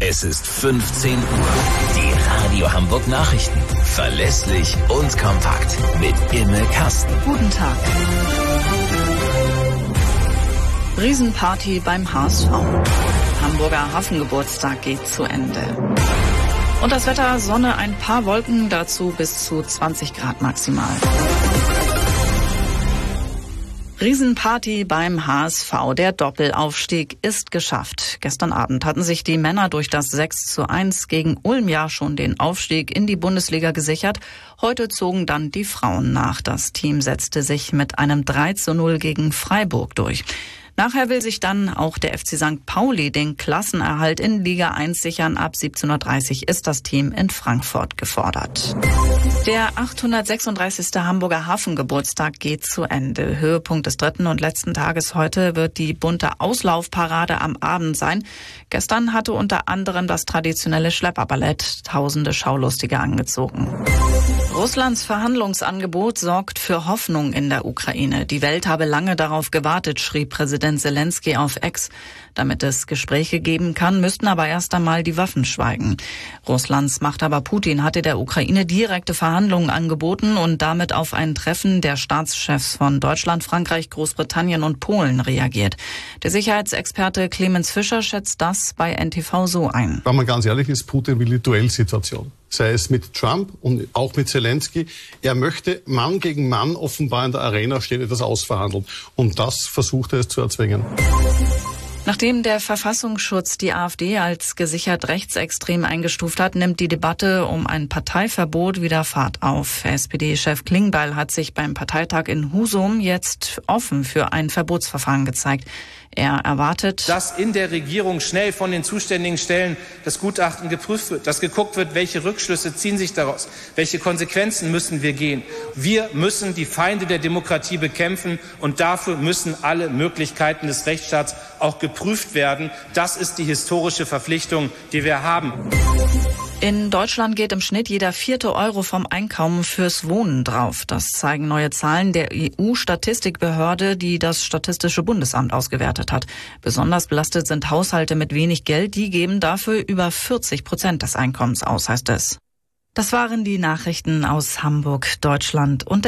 Es ist 15 Uhr. Die Radio Hamburg Nachrichten. Verlässlich und kompakt. Mit Imme Kasten. Guten Tag. Riesenparty beim HSV. Hamburger Hafengeburtstag geht zu Ende. Und das Wetter: Sonne, ein paar Wolken, dazu bis zu 20 Grad maximal. Riesenparty beim HSV. Der Doppelaufstieg ist geschafft. Gestern Abend hatten sich die Männer durch das 6:1 gegen Ulm ja schon den Aufstieg in die Bundesliga gesichert. Heute zogen dann die Frauen nach. Das Team setzte sich mit einem 3:0 gegen Freiburg durch. Nachher will sich dann auch der FC St. Pauli den Klassenerhalt in Liga 1 sichern. Ab 17:30 Uhr ist das Team in Frankfurt gefordert. Der 836. Hamburger Hafengeburtstag geht zu Ende. Höhepunkt des dritten und letzten Tages heute wird die bunte Auslaufparade am Abend sein. Gestern hatte unter anderem das traditionelle Schlepperballett tausende Schaulustige angezogen. Russlands Verhandlungsangebot sorgt für Hoffnung in der Ukraine. Die Welt habe lange darauf gewartet, schrieb Präsident Zelensky auf X. Damit es Gespräche geben kann, müssten aber erst einmal die Waffen schweigen. Russlands Machthaber Putin hatte der Ukraine direkte Verhandlungen angeboten und damit auf ein Treffen der Staatschefs von Deutschland, Frankreich, Großbritannien und Polen reagiert. Der Sicherheitsexperte Clemens Fischer schätzt das bei NTV so ein. Wenn man ganz ehrlich ist, Putin will die Duellsituation. Sei es mit Trump und auch mit Zelensky. Er möchte Mann gegen Mann offenbar in der Arena stehen, etwas ausverhandeln. Und das versucht er es zu erzwingen. Nachdem der Verfassungsschutz die AfD als gesichert rechtsextrem eingestuft hat, nimmt die Debatte um ein Parteiverbot wieder Fahrt auf. SPD-Chef Klingbeil hat sich beim Parteitag in Husum jetzt offen für ein Verbotsverfahren gezeigt. Er erwartet, dass in der Regierung schnell von den zuständigen Stellen das Gutachten geprüft wird, dass geguckt wird, welche Rückschlüsse ziehen sich daraus, welche Konsequenzen müssen wir gehen. Wir müssen die Feinde der Demokratie bekämpfen und dafür müssen alle Möglichkeiten des Rechtsstaats auch geprüft werden. Das ist die historische Verpflichtung, die wir haben. In Deutschland geht im Schnitt jeder 4. Euro vom Einkommen fürs Wohnen drauf. Das zeigen neue Zahlen der EU-Statistikbehörde, die das Statistische Bundesamt ausgewertet hat. Besonders belastet sind Haushalte mit wenig Geld. Die geben dafür über 40% des Einkommens aus, heißt es. Das waren die Nachrichten aus Hamburg, Deutschland und